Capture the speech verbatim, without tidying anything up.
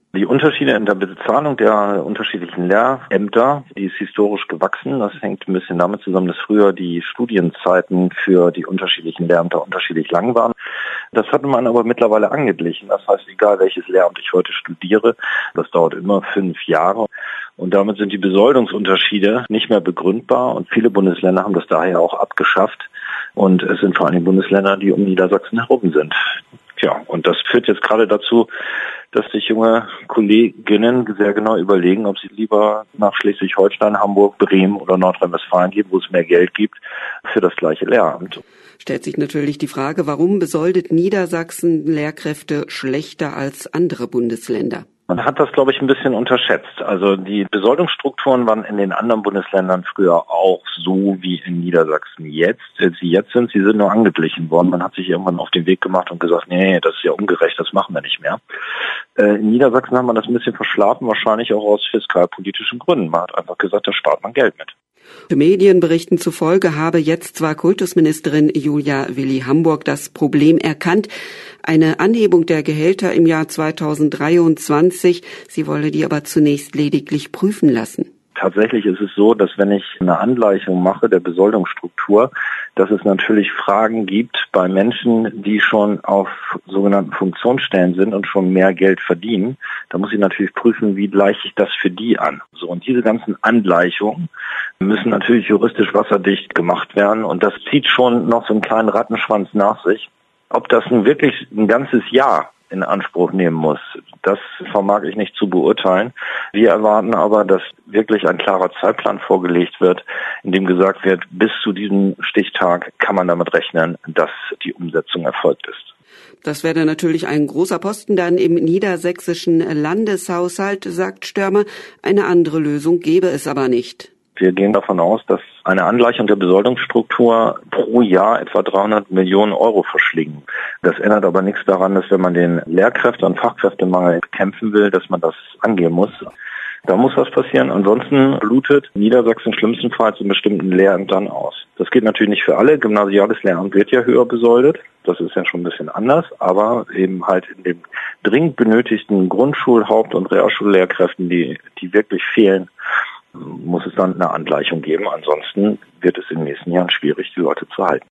Die Unterschiede in der Bezahlung der unterschiedlichen Lehrämter, die ist historisch gewachsen. Das hängt ein bisschen damit zusammen, dass früher die Studienzeiten für die unterschiedlichen Lehrämter unterschiedlich lang waren. Das hat man aber mittlerweile angeglichen. Das heißt, egal welches Lehramt ich heute studiere, das dauert immer fünf Jahre. Und damit sind die Besoldungsunterschiede nicht mehr begründbar. Und viele Bundesländer haben das daher auch abgeschafft. Und es sind vor allem Bundesländer, die um Niedersachsen herum sind. Tja, und das führt jetzt gerade dazu, dass sich junge Kolleginnen sehr genau überlegen, ob sie lieber nach Schleswig-Holstein, Hamburg, Bremen oder Nordrhein-Westfalen gehen, wo es mehr Geld gibt für das gleiche Lehramt. Stellt sich natürlich die Frage, warum besoldet Niedersachsen Lehrkräfte schlechter als andere Bundesländer? Man hat das, glaube ich, ein bisschen unterschätzt. Also die Besoldungsstrukturen waren in den anderen Bundesländern früher auch so wie in Niedersachsen jetzt. Als sie jetzt sind, sie sind nur angeglichen worden. Man hat sich irgendwann auf den Weg gemacht und gesagt, nee, das ist ja ungerecht, das machen wir nicht mehr. In Niedersachsen hat man das ein bisschen verschlafen, wahrscheinlich auch aus fiskalpolitischen Gründen. Man hat einfach gesagt, da spart man Geld mit. Medienberichten zufolge habe jetzt zwar Kultusministerin Julia Willi-Hamburg das Problem erkannt, eine Anhebung der Gehälter im Jahr zweitausenddreiundzwanzig, sie wolle die aber zunächst lediglich prüfen lassen. Tatsächlich ist es so, dass wenn ich eine Angleichung mache der Besoldungsstruktur, dass es natürlich Fragen gibt bei Menschen, die schon auf sogenannten Funktionsstellen sind und schon mehr Geld verdienen. Da muss ich natürlich prüfen, wie gleiche ich das für die an. So, und diese ganzen Angleichungen müssen natürlich juristisch wasserdicht gemacht werden. Und das zieht schon noch so einen kleinen Rattenschwanz nach sich. Ob das nun wirklich ein ganzes Jahr in Anspruch nehmen muss, das vermag ich nicht zu beurteilen. Wir erwarten aber, dass wirklich ein klarer Zeitplan vorgelegt wird, in dem gesagt wird, bis zu diesem Stichtag kann man damit rechnen, dass die Umsetzung erfolgt ist. Das wäre natürlich ein großer Posten dann im niedersächsischen Landeshaushalt, sagt Störmer. Eine andere Lösung gäbe es aber nicht. Wir gehen davon aus, dass eine Angleichung der Besoldungsstruktur pro Jahr etwa dreihundert Millionen Euro verschlingen. Das ändert aber nichts daran, dass wenn man den Lehrkräfte- und Fachkräftemangel bekämpfen will, dass man das angehen muss. Da muss was passieren. Ansonsten blutet Niedersachsen schlimmstenfalls in bestimmten Lehrämtern aus. Das geht natürlich nicht für alle. Gymnasiales Lehramt wird ja höher besoldet. Das ist ja schon ein bisschen anders. Aber eben halt in den dringend benötigten Grundschul-, Haupt- und Realschullehrkräften, die, die wirklich fehlen, muss es dann eine Angleichung geben. Ansonsten wird es in den nächsten Jahren schwierig, die Leute zu halten.